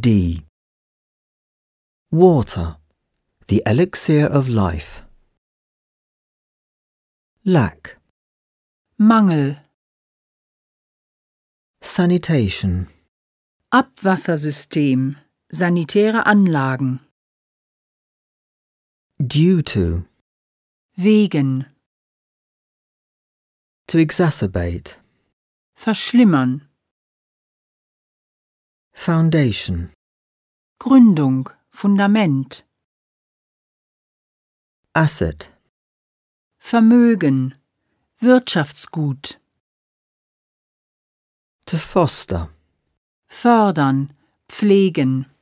D. Water, the elixir of life. Lack. Mangel. Sanitation. Abwassersystem. Sanitäre Anlagen. Due to. Wegen. To exacerbate. Verschlimmern. Foundation. Gründung, Fundament. Asset. Vermögen, Wirtschaftsgut. To foster. Fördern, pflegen.